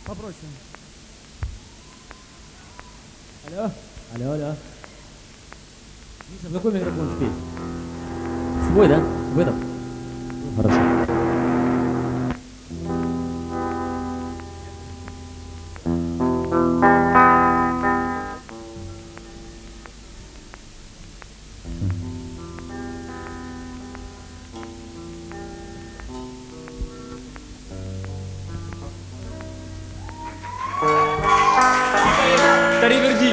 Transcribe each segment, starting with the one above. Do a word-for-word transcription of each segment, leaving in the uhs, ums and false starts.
Попросим. Алло, алло, алло. Миша, в какой микрофон спеть? Свой, да? В этом? Ну, хорошо. Тариверди.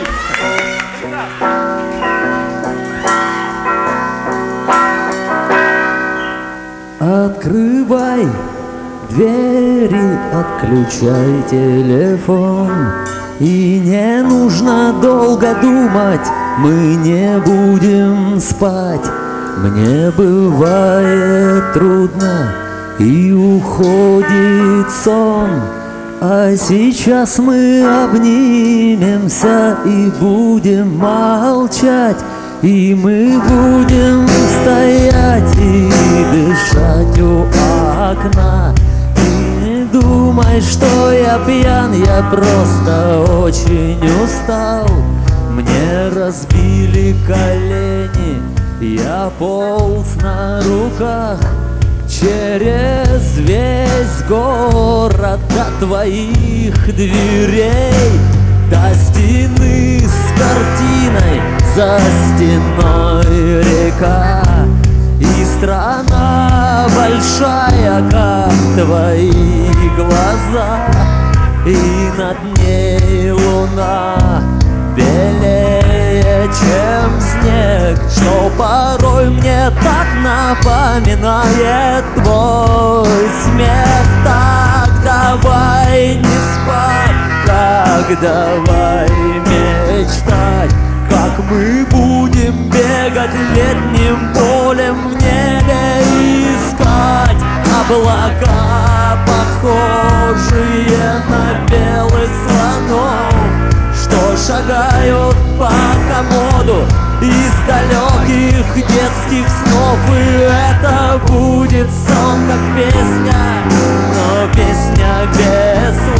Открывай двери, отключай телефон. И не нужно долго думать, мы не будем спать. Мне бывает трудно и уходит сон. А сейчас мы обнимемся и будем молчать. И мы будем стоять и дышать у окна. И не думай, что я пьян, я просто очень устал. Мне разбили колени, я полз на руках через весь город до твоих дверей, до стены с картиной, за стеной река. И страна большая, как твои глаза, и над ней луна белее, чем снег, что порой мне так напоминает твой смех. Так давай не спать, так давай мечтать, как мы будем бегать летним полем в небе, искать облака, похожие на белых слонов, что шагают по комоду из далеких детских снов. И это будет сон, как песня, но песня без